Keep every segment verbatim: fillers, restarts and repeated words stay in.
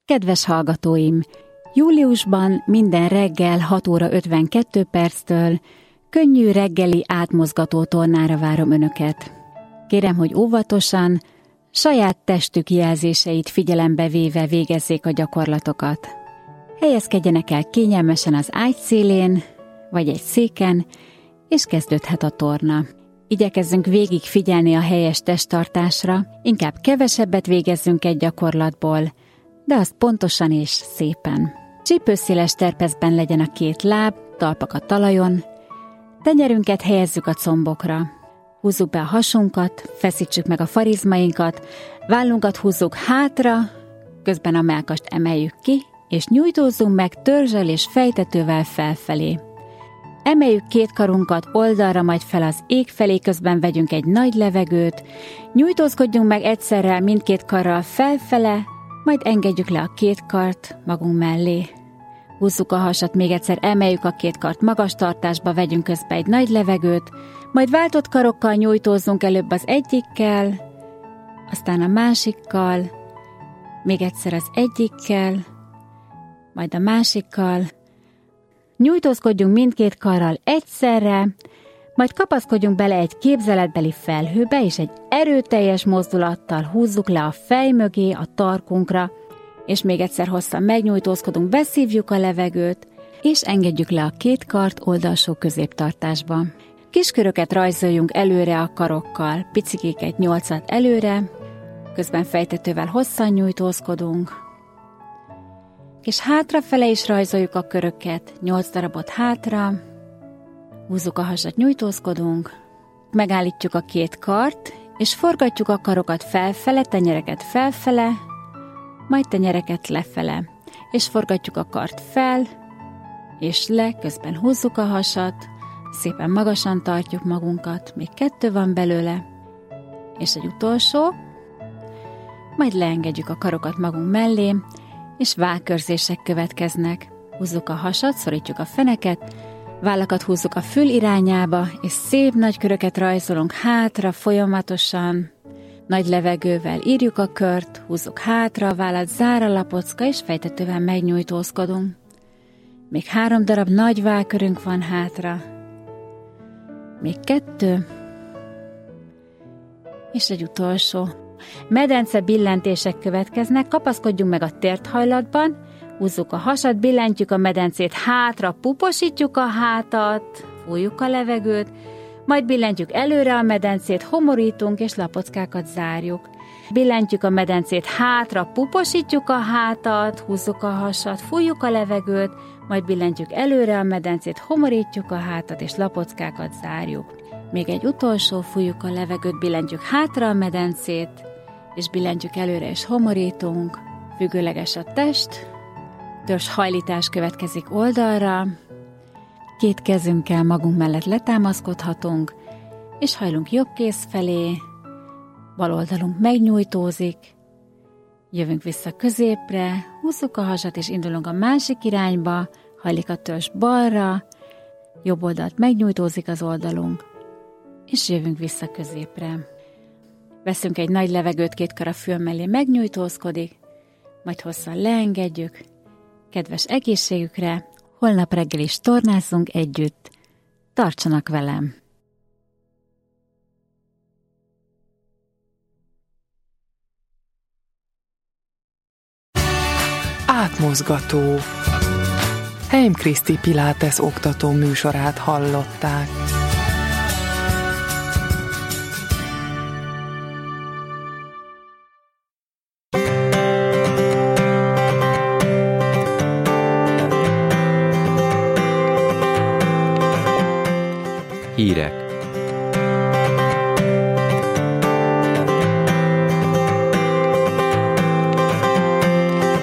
Kedves hallgatóim! Júliusban minden reggel hat óra ötvenkettő perctől könnyű reggeli átmozgató tornára várom Önöket. Kérem, hogy óvatosan, saját testük jelzéseit figyelembe véve végezzék a gyakorlatokat. Helyezkedjenek el kényelmesen az ágy szélén, vagy egy széken, és kezdődhet a torna. Igyekezzünk végig figyelni a helyes testtartásra, inkább kevesebbet végezzünk egy gyakorlatból, de azt pontosan és szépen. Csípőszéles terpeszben legyen a két láb, talpak a talajon, tenyerünket helyezzük a combokra. Húzzuk be a hasunkat, feszítsük meg a farizmainkat, vállunkat húzzuk hátra, közben a mellkast emeljük ki, és nyújtózzunk meg törzsel és fejtetővel felfelé. Emeljük két karunkat oldalra, majd fel az ég felé, közben vegyünk egy nagy levegőt, nyújtózkodjunk meg egyszerre mindkét karral felfele, majd engedjük le a két kart magunk mellé. Húzzuk a hasat, még egyszer emeljük a két kart magas tartásba, vegyünk közbe egy nagy levegőt, majd váltott karokkal nyújtózzunk előbb az egyikkel, aztán a másikkal, még egyszer az egyikkel, majd a másikkal. Nyújtózkodjunk mindkét karral egyszerre, majd kapaszkodjunk bele egy képzeletbeli felhőbe, és egy erőteljes mozdulattal húzzuk le a fej mögé, a tarkunkra, és még egyszer hosszan megnyújtózkodunk, beszívjuk a levegőt, és engedjük le a két kart oldalsó középtartásba. Kisköröket rajzoljunk előre a karokkal, picikéket nyolcat előre, közben fejtetővel hosszan nyújtózkodunk, és hátrafele is rajzoljuk a köröket, nyolc darabot hátra, húzzuk a hasat, nyújtózkodunk, megállítjuk a két kart, és forgatjuk a karokat felfele, tenyereket felfele, majd tenyereket lefele, és forgatjuk a kart fel, és le, közben húzzuk a hasat, szépen magasan tartjuk magunkat, még kettő van belőle, és egy utolsó, majd leengedjük a karokat magunk mellé, és vágkörzések következnek. Húzzuk a hasat, szorítjuk a feneket, vállakat húzzuk a fül irányába, és szép nagy köröket rajzolunk hátra folyamatosan, nagy levegővel írjuk a kört, húzzuk hátra a vállat, zár a lapocka, és fejtetővel megnyújtózkodunk. Még három darab nagy vágkörünk van hátra. Még kettő, és egy utolsó. Medence billentések következnek, kapaszkodjunk meg a térthajlatban, húzzuk a hasat, billentjük a medencét hátra, puposítjuk a hátat, fújjuk a levegőt, majd billentjük előre a medencét, homorítunk és lapockákat zárjuk. Billentjük a medencét hátra, puposítjuk a hátat, húzzuk a hasat, fújjuk a levegőt, majd billentjük előre a medencét, homorítjuk a hátat és lapockákat zárjuk. Még egy utolsó, fújjuk a levegőt, billentjük hátra a medencét, és billentjük előre és homorítunk, függőleges a test, törzs hajlítás következik oldalra, két kezünkkel magunk mellett letámaszkodhatunk, és hajlunk jobb kéz felé, bal oldalunk megnyújtózik, jövünk vissza középre, húzzuk a hasat és indulunk a másik irányba, hajlik a törzs balra, jobb oldalt megnyújtózik az oldalunk, és jövünk vissza középre. Veszünk egy nagy levegőt, két kar a fül mellé megnyújtózkodik, majd hosszan leengedjük. Kedves egészségükre, holnap reggel is tornázzunk együtt. Tartsanak velem! Átmozgató. Heim Kriszti Pilates oktató műsorát hallották. Hírek.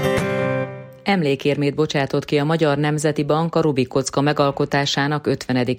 Emlékérmét bocsátott ki a Magyar Nemzeti Bank a Rubik kocka megalkotásának ötvenedik